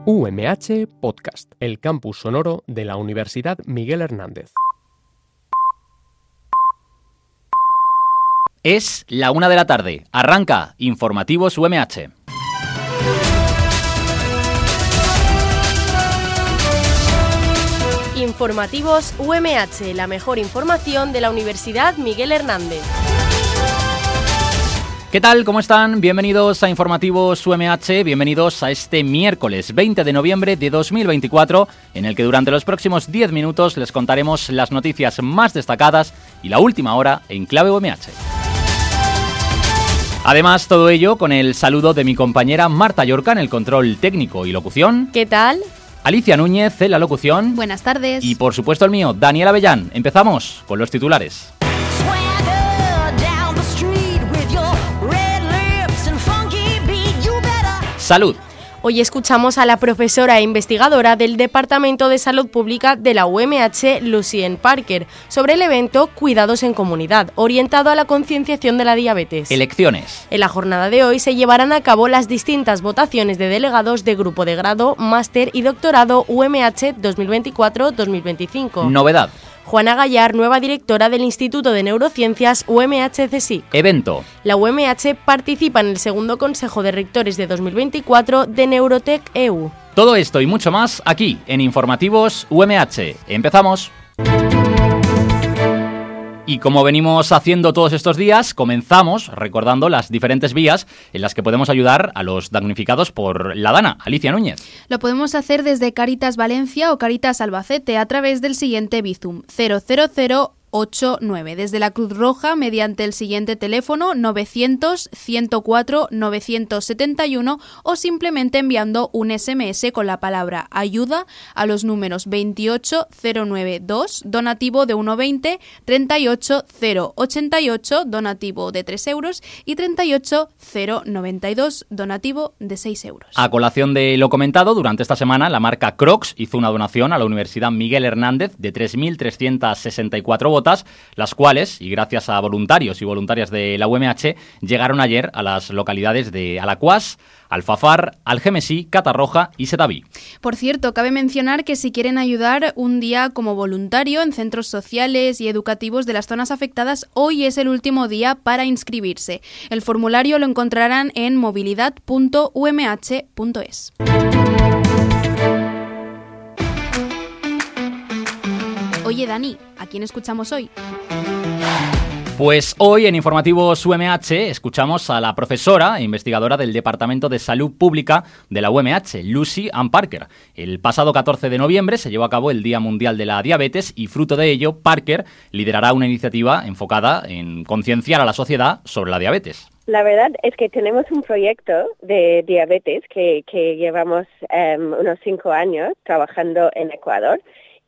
UMH Podcast, el campus sonoro de la Universidad Miguel Hernández. Es la 1 de la tarde. Arranca Informativos UMH. Informativos UMH, la mejor información de la Universidad Miguel Hernández. ¿Qué tal? ¿Cómo están? Bienvenidos a Informativos UMH, bienvenidos a este miércoles 20 de noviembre de 2024, en el que durante los próximos 10 minutos les contaremos las noticias más destacadas y la última hora en clave UMH. Además, todo ello con el saludo de mi compañera Marta Llorca en el control técnico y locución. ¿Qué tal? Alicia Núñez en la locución. Buenas tardes. Y por supuesto el mío, Daniel Avellán. Empezamos con los titulares. Salud. Hoy escuchamos a la profesora e investigadora del Departamento de Salud Pública de la UMH, Lucy Ann Parker, sobre el evento Cuidados en Comunidad, orientado a la concienciación de la diabetes. Elecciones. En la jornada de hoy se llevarán a cabo las distintas votaciones de delegados de grupo de grado, máster y doctorado UMH 2024-2025. Novedad. Juana Gallar, nueva directora del Instituto de Neurociencias UMH-CSIC. Evento. La UMH participa en el segundo Consejo de Rectores de 2024 de Neurotech EU. Todo esto y mucho más aquí en Informativos UMH. Empezamos. Y como venimos haciendo todos estos días, comenzamos recordando las diferentes vías en las que podemos ayudar a los damnificados por la DANA. Alicia Núñez. Lo podemos hacer desde Cáritas Valencia o Cáritas Albacete a través del siguiente Bizum 00089, desde la Cruz Roja mediante el siguiente teléfono 900-104-971 o simplemente enviando un SMS con la palabra ayuda a los números 28092, donativo de 1,20, 38088, donativo de 3 euros y 38092, donativo de 6 euros. A colación de lo comentado, durante esta semana la marca Crocs hizo una donación a la Universidad Miguel Hernández de 3.364 botas, las cuales, y gracias a voluntarios y voluntarias de la UMH, llegaron ayer a las localidades de Alacuás, Alfafar, Algemesí, Catarroja y Setaví. Por cierto, cabe mencionar que si quieren ayudar un día como voluntario en centros sociales y educativos de las zonas afectadas, hoy es el último día para inscribirse. El formulario lo encontrarán en movilidad.umh.es. Oye, Dani, ¿a quién escuchamos hoy? Pues hoy en Informativos UMH escuchamos a la profesora e investigadora del Departamento de Salud Pública de la UMH, Lucy Ann Parker. El pasado 14 de noviembre se llevó a cabo el Día Mundial de la Diabetes y fruto de ello, Parker liderará una iniciativa enfocada en concienciar a la sociedad sobre la diabetes. La verdad es que tenemos un proyecto de diabetes que llevamos unos 5 años trabajando en Ecuador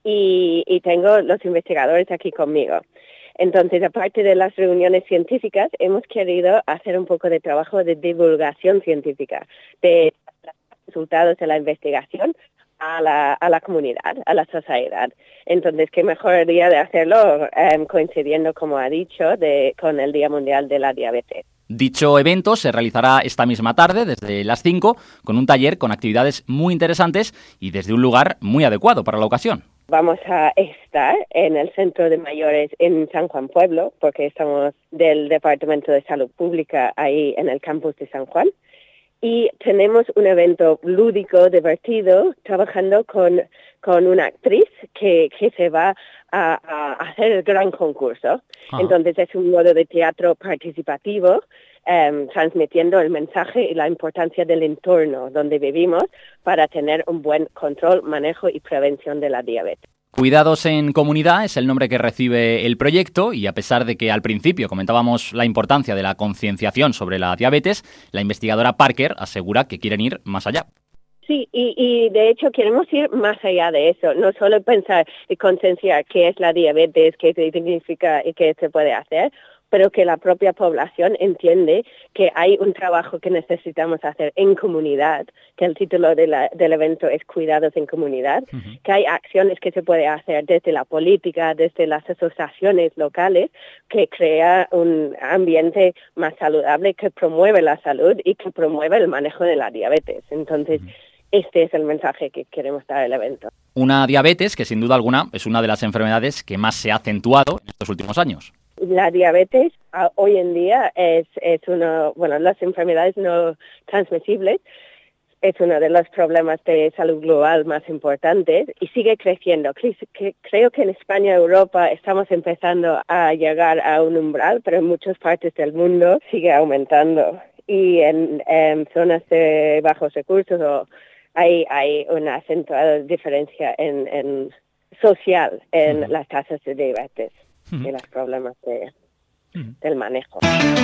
y tengo los investigadores aquí conmigo. Entonces, aparte de las reuniones científicas, hemos querido hacer un poco de trabajo de divulgación científica, de los resultados de la investigación a la comunidad, a la sociedad. Entonces, qué mejor día de hacerlo coincidiendo, como ha dicho, con el Día Mundial de la Diabetes. Dicho evento se realizará esta misma tarde, desde las 5, con un taller con actividades muy interesantes y desde un lugar muy adecuado para la ocasión. Vamos a estar en el Centro de Mayores en San Juan Pueblo, porque estamos del Departamento de Salud Pública ahí en el campus de San Juan. Y tenemos un evento lúdico, divertido, trabajando con una actriz que se va a hacer el gran concurso. Ajá. Entonces es un modo de teatro participativo, transmitiendo el mensaje y la importancia del entorno donde vivimos para tener un buen control, manejo y prevención de la diabetes. Cuidados en Comunidad es el nombre que recibe el proyecto y a pesar de que al principio comentábamos la importancia de la concienciación sobre la diabetes, la investigadora Parker asegura que quieren ir más allá. Sí, y de hecho queremos ir más allá de eso, no solo pensar y concienciar qué es la diabetes, qué significa y qué se puede hacer, pero que la propia población entiende que hay un trabajo que necesitamos hacer en comunidad, que el título del evento es Cuidados en Comunidad, que hay acciones que se puede hacer desde la política, desde las asociaciones locales, que crea un ambiente más saludable, que promueve la salud y que promueve el manejo de la diabetes. Entonces, este es el mensaje que queremos dar al evento. Una diabetes que sin duda alguna es una de las enfermedades que más se ha acentuado en estos últimos años. La diabetes hoy en día es las enfermedades no transmisibles es uno de los problemas de salud global más importantes y sigue creciendo. Creo que en España y Europa estamos empezando a llegar a un umbral, pero en muchas partes del mundo sigue aumentando. Y en zonas de bajos recursos hay una acentuada diferencia en social en las tasas de diabetes y los problemas del manejo.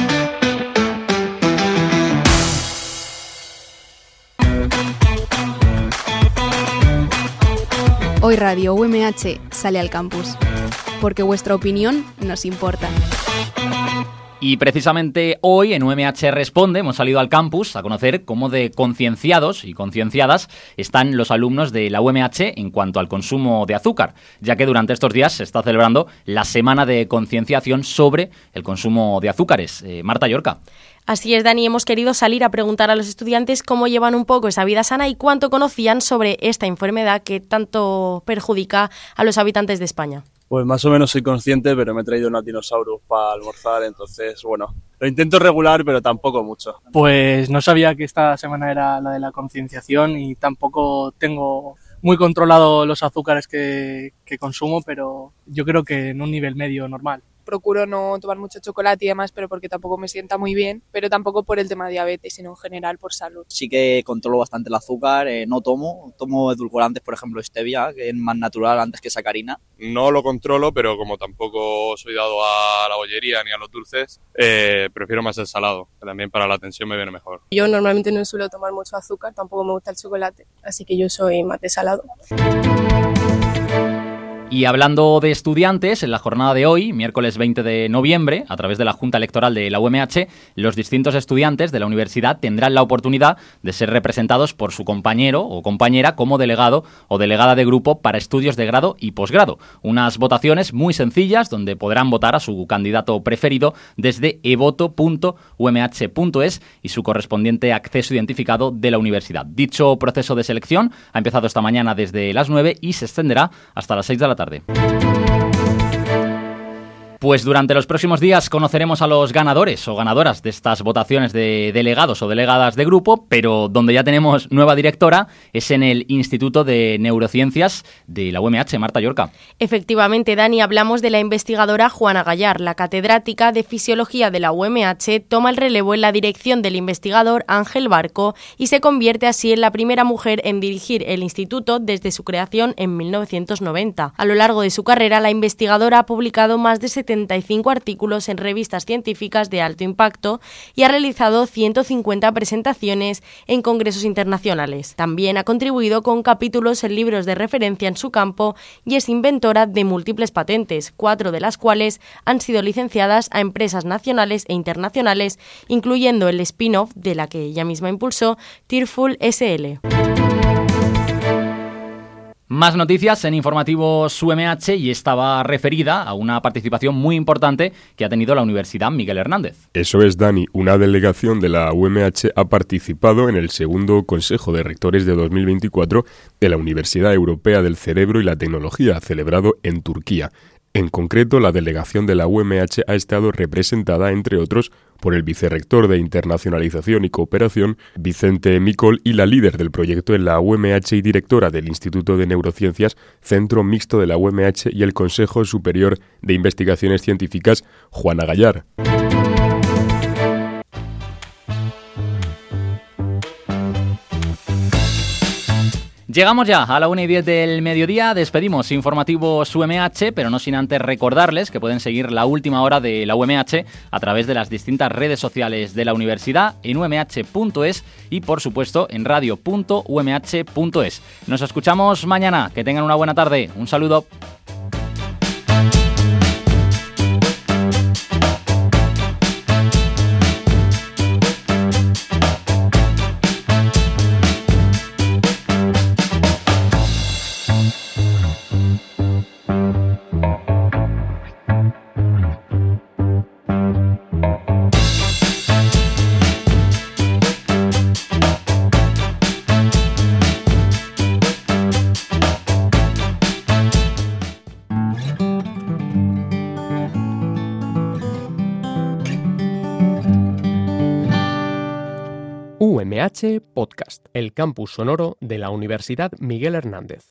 Hoy Radio UMH sale al campus, porque vuestra opinión nos importa. Y precisamente hoy en UMH Responde hemos salido al campus a conocer cómo de concienciados y concienciadas están los alumnos de la UMH en cuanto al consumo de azúcar, ya que durante estos días se está celebrando la semana de concienciación sobre el consumo de azúcares. Marta Llorca. Así es, Dani, hemos querido salir a preguntar a los estudiantes cómo llevan un poco esa vida sana y cuánto conocían sobre esta enfermedad que tanto perjudica a los habitantes de España. Pues más o menos soy consciente, pero me he traído unos dinosaurios para almorzar, entonces, bueno, lo intento regular, pero tampoco mucho. Pues no sabía que esta semana era la de la concienciación y tampoco tengo muy controlado los azúcares que consumo, pero yo creo que en un nivel medio normal. Procuro no tomar mucho chocolate y demás, pero porque tampoco me sienta muy bien, pero tampoco por el tema de diabetes, sino en general por salud. Sí que controlo bastante el azúcar, no tomo edulcorantes, por ejemplo stevia, que es más natural antes que sacarina. No lo controlo, pero como tampoco soy dado a la bollería ni a los dulces, prefiero más el salado, que también para la tensión me viene mejor. Yo normalmente no suelo tomar mucho azúcar, tampoco me gusta el chocolate, así que yo soy más de salado. Y hablando de estudiantes, en la jornada de hoy, miércoles 20 de noviembre, a través de la Junta Electoral de la UMH, los distintos estudiantes de la universidad tendrán la oportunidad de ser representados por su compañero o compañera como delegado o delegada de grupo para estudios de grado y posgrado. Unas votaciones muy sencillas donde podrán votar a su candidato preferido desde evoto.umh.es y su correspondiente acceso identificado de la universidad. Dicho proceso de selección ha empezado esta mañana desde las 9 y se extenderá hasta las 6 de la tarde. Pues durante los próximos días conoceremos a los ganadores o ganadoras de estas votaciones de delegados o delegadas de grupo, pero donde ya tenemos nueva directora es en el Instituto de Neurociencias de la UMH, Marta Llorca. Efectivamente, Dani, hablamos de la investigadora Juana Gallar. La catedrática de Fisiología de la UMH toma el relevo en la dirección del investigador Ángel Barco y se convierte así en la primera mujer en dirigir el instituto desde su creación en 1990. A lo largo de su carrera, la investigadora ha publicado más de 75 artículos en revistas científicas de alto impacto y ha realizado 150 presentaciones en congresos internacionales. También ha contribuido con capítulos en libros de referencia en su campo y es inventora de múltiples patentes, 4 de las cuales han sido licenciadas a empresas nacionales e internacionales, incluyendo el spin-off de la que ella misma impulsó, Tearful SL. Más noticias en informativos UMH y esta va referida a una participación muy importante que ha tenido la Universidad Miguel Hernández. Eso es, Dani. Una delegación de la UMH ha participado en el segundo Consejo de Rectores de 2024 de la Universidad Europea del Cerebro y la Tecnología, celebrado en Turquía. En concreto, la delegación de la UMH ha estado representada, entre otros, por el vicerrector de Internacionalización y Cooperación, Vicente Micol, y la líder del proyecto en la UMH y directora del Instituto de Neurociencias, Centro Mixto de la UMH y el Consejo Superior de Investigaciones Científicas, Juana Gallar. Llegamos ya a la 1:10 del mediodía, despedimos informativos UMH, pero no sin antes recordarles que pueden seguir la última hora de la UMH a través de las distintas redes sociales de la universidad en umh.es y, por supuesto, en radio.umh.es. Nos escuchamos mañana, que tengan una buena tarde, un saludo. UMH Podcast, el campus sonoro de la Universidad Miguel Hernández.